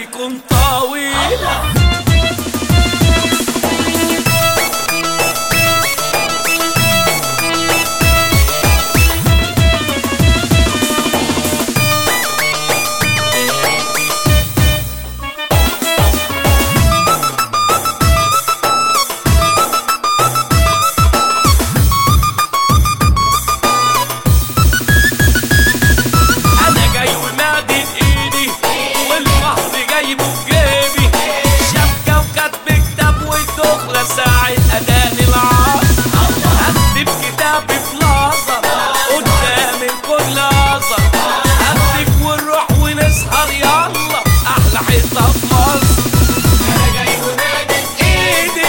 يكون طويل. ساعة أذان العصر هكتب كتابي في لحظة قدام الكل لحظة، هكتب ونروح ونسهر يلا أحلى حتة في مصر. أنا جاي ومادد إيدي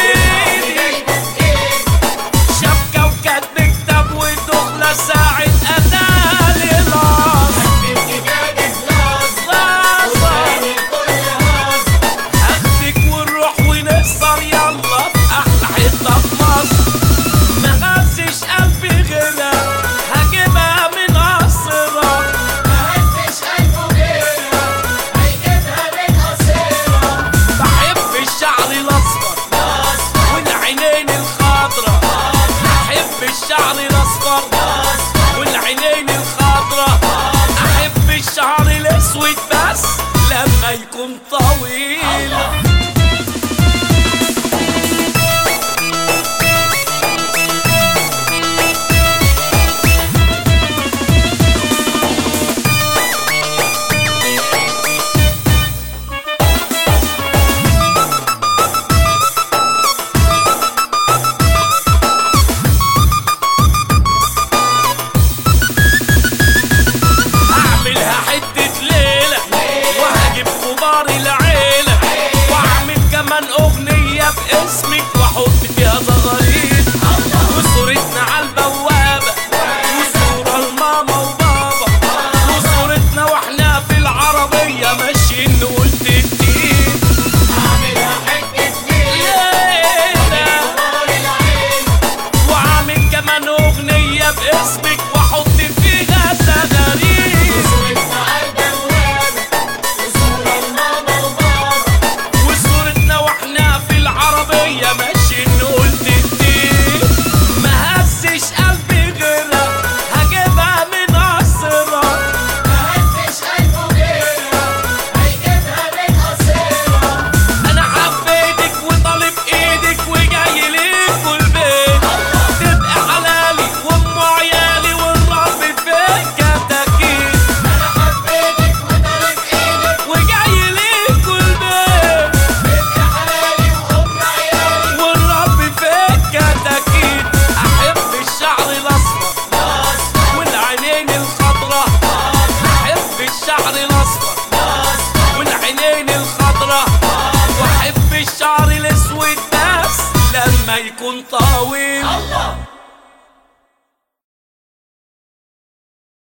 شبكة وكاتب كتاب ودخلة ساعة أذان العصر، هكتب كتابي في لحظة قدام الكل لحظة، هكتب ونروح ونسهر يلا الشعر الاصفر والعينين الخضرا، احب الشعر الاسود بس لما يكون طويل. العيلة واعمل كمان اغنية باسمك واحط فيها زغاريد وصورتنا على البوابة وصورة لماما وبابا وصورتنا واحنا في العربية ماشيين نقول تدين. اعملها حتة ليلة واعمل كمان اغنية باسمك واحط فيها زغاريد ماشي نقول تدين. ما هزش قلبي غيرها هجيبها من قصرها، ما هزش قلبه غيرها هيجيبها من قصرها. انا حبيتك وطالب ايدك وجاي ليك والبيت تبقى حلالي وام عيالي والرب فيك كتاكيد. انا حبيتك وطالب ايدك وجاي ليك والبيت تبقى حلالي وام عيالي والرب فيك كتاكيد. احب الشعر الاصفر والعينين الخضرا، احب الشعر الاصفر والعينين الخضرا، واحب الشعر الاسود بس لما يكون طويل.